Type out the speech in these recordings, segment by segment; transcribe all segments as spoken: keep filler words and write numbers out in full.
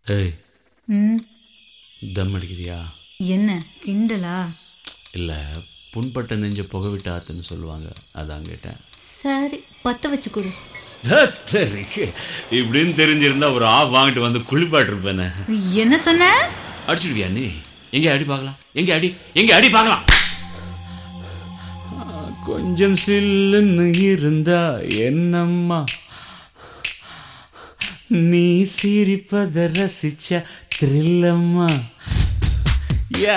ஏய் ம் தம் அடிக்கிறியா? என்ன கிண்டலா? இல்லை, புண்பட்ட நெஞ்ச புகை விட்டு ஆத்துன்னு சொல்லுவாங்க, அதான் கேட்டேன். சரி, பற்ற வச்சு கொடு. இப்படின்னு தெரிஞ்சிருந்தா ஒரு ஆஃப் வாங்கிட்டு வந்து குளிப்பாட்டு இருப்பேனே. என்ன சொன்ன? அடிச்சுடுவியா நீ? எங்க அடி பார்க்கலாம், எங்க அடி எங்க அடி பார்க்கலாம். கொஞ்சம் சில்லுன்னு இருந்தா என்னம்மா, நீ சிரிப்பத ரசிச்ச த்ரில்லம்மா. யா,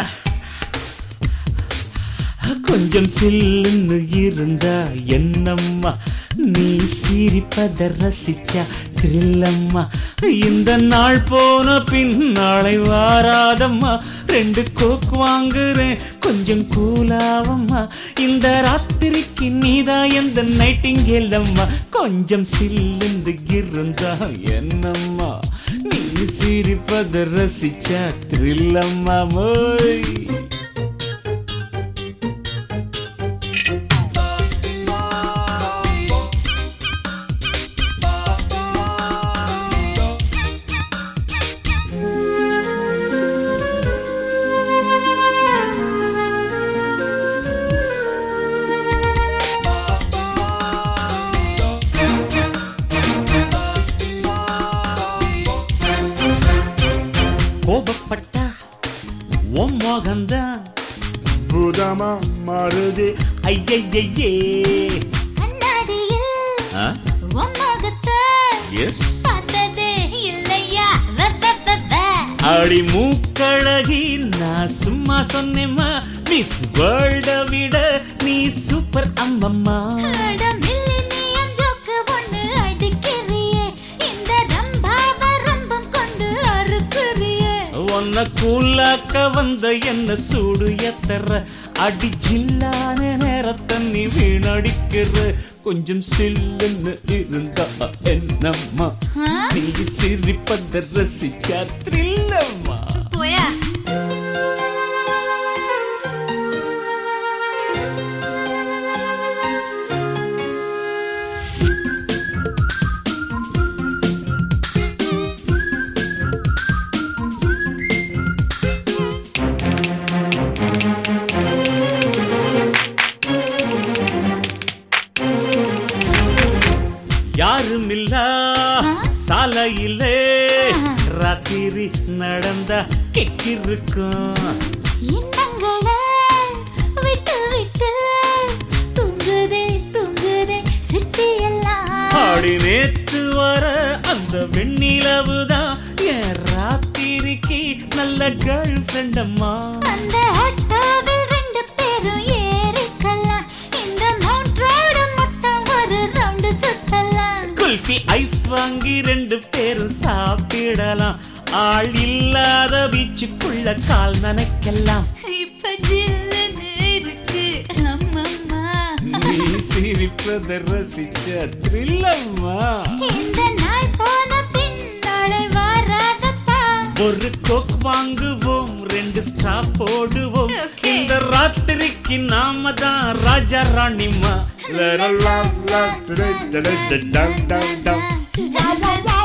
கொஞ்சம் சில்லுன்னு இருந்தா என்னம்மா, நீ சிரிப்பத ரசிச்சா த்ரில்லம்மா. இந்த நாள் போன பின் நாளை வாராதம்மா, ரெண்டு கோக் வாங்குறேன் கொஞ்சம் கூலாவம்மா. இந்த ராத்திரிக்கு நீதான் எந்த நைட்டிங்கேலம்மா. கொஞ்சம் சில்லுன்னு இருந்தா என்னம்மா, நீ சிரிப்பத ரசிச்சா த்ரில்லம்மா. மோய் கோபப்பட்டா உன் மோகந்தான் பூதமா மாறுது. ஐயையே அடி மூக்கழகி, நான் சும்மா சொன்னேம்மா, மிஸ் வேர்ல்ட விட நீ சூப்பர் அம்மம்மா. உன்ன கூலாக்க வந்த என்ன சூடு எத்தர, அடி ஜில்லான நேரத்தை நீ வீணடிக்கிற. கொஞ்சம் சில்லுன்னு இருந்தா என்னம்மா, நீ சிரிப்பத ரசிச்சா த்ரில்லம்மா. போயா யாரும் இல்ல சாலையிலே ராத்திரி நடந்தா கெட்டிருக்கும். விட்டு விட்டு தூங்குதே தூங்குதே சிட்டி எல்லாம். ஆடி நேத்து வர அந்த வெண்ணிலவுதான் என் ராத்திரிக்கு நல்ல கேர்ள் ஃப்ரெண்டம்மா. அந்த ஆட்டோவில் ரெண்டு பேரும் ஏறிக்கலாம், இந்த மவுண்ட் ரோடு மொத்தம் ஒரு ரவுண்டு சுத்தலாம். குல்ஃபி ஐஸ் வாங்கி ரெண்டு பேரும் சாப்பிடலாம், ஆள் இல்லாத பீச்சுக்குள்ள கால் நனைக்கலாம். இப்ப ஜில்லுன்னு இருக்கு அம்மம்மா, நீ சிரிப்பத ரசிச்ச த்ரில்லம்மா. இந்த நாள் போன பின் நாளை வாராதப்பா. ஒரு கோக் வாங்குவோம், ரெண்டு ஸ்ட்ரா போடுவோம். Okay. இந்த ராத்திரிக்கு நாம தான் ராஜா ராணிமா.